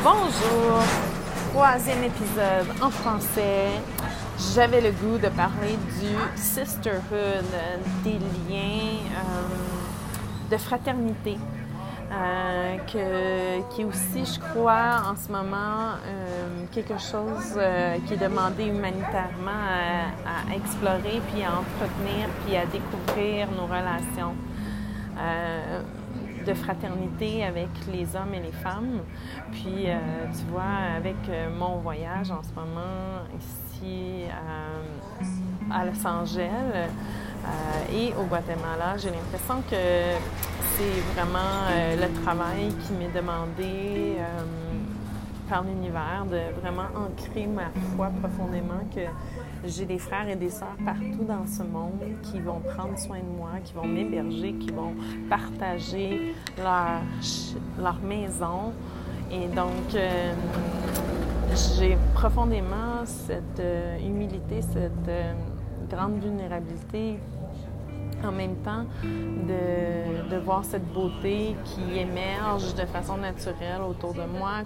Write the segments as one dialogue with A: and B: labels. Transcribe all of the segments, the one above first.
A: Bonjour! Troisième épisode en français. J'avais le goût de parler du sisterhood, des liens de fraternité, qui est aussi, je crois, en ce moment, quelque chose qui est demandé humanitairement à explorer, puis à entretenir, puis à découvrir nos relations de fraternité avec les hommes et les femmes. Puis, tu vois, avec mon voyage en ce moment ici à Los Angeles et au Guatemala, j'ai l'impression que c'est vraiment le travail qui m'est demandé par l'univers, de vraiment ancrer ma foi profondément que j'ai des frères et des sœurs partout dans ce monde qui vont prendre soin de moi, qui vont m'héberger, qui vont partager leur maison. Et donc, j'ai profondément cette humilité, cette grande vulnérabilité, en même temps de voir cette beauté qui émerge de façon naturelle autour de moi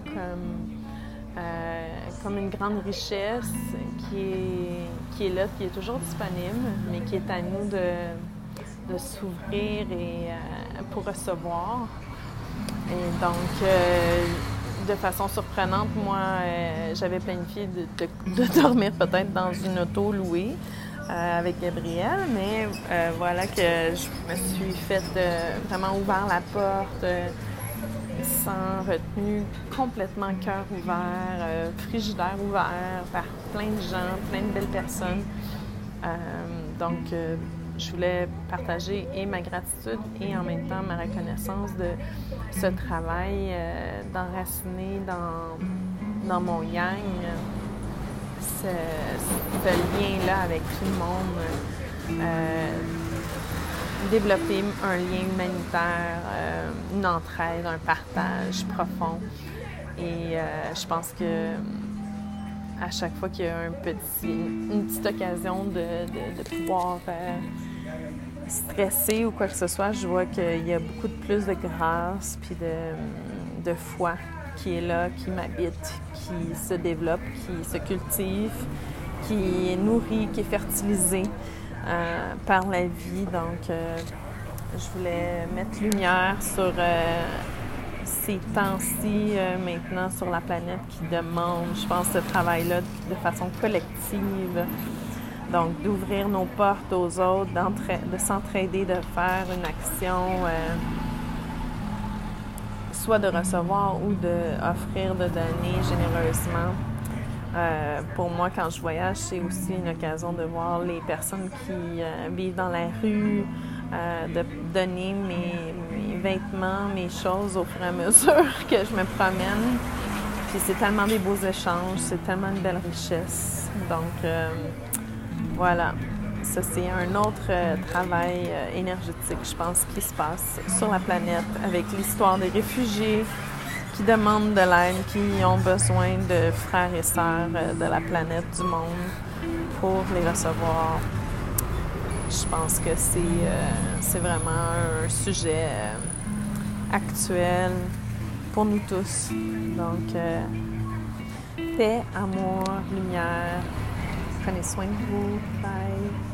A: comme une grande richesse qui est là, qui est toujours disponible, mais qui est à nous de s'ouvrir et pour recevoir. Et donc, de façon surprenante, moi, j'avais planifié de dormir peut-être dans une auto louée avec Gabriel, mais voilà que je me suis fait vraiment ouvert la porte sans retenue, complètement cœur ouvert, frigidaire ouvert par plein de gens, plein de belles personnes. Donc, je voulais partager et ma gratitude et en même temps ma reconnaissance de ce travail d'enraciner dans mon yang, ce lien-là avec tout le monde, développer un lien humanitaire, une entraide, un partage profond. Et je pense que à chaque fois qu'il y a une petite occasion de pouvoir stresser ou quoi que ce soit, je vois qu'il y a beaucoup de plus de grâce puis de foi qui est là, qui m'habite, qui se développe, qui se cultive, qui est nourrie, qui est fertilisée par la vie. Donc, je voulais mettre lumière sur ces temps-ci maintenant sur la planète qui demandent, je pense, ce travail-là de façon collective. Donc, d'ouvrir nos portes aux autres, de s'entraider, de faire une action, soit de recevoir ou d'offrir, de donner généreusement. Pour moi, quand je voyage, c'est aussi une occasion de voir les personnes qui vivent dans la rue, de donner mes vêtements, mes choses au fur et à mesure que je me promène. Puis c'est tellement des beaux échanges, c'est tellement une belle richesse. Donc, voilà. Ça, c'est un autre travail énergétique, je pense, qui se passe sur la planète avec l'histoire des réfugiés qui demandent de l'aide, qui ont besoin de frères et sœurs de la planète, du monde, pour les recevoir. Je pense que c'est vraiment un sujet actuel pour nous tous. Donc, paix, amour, lumière. Prenez soin de vous. Bye!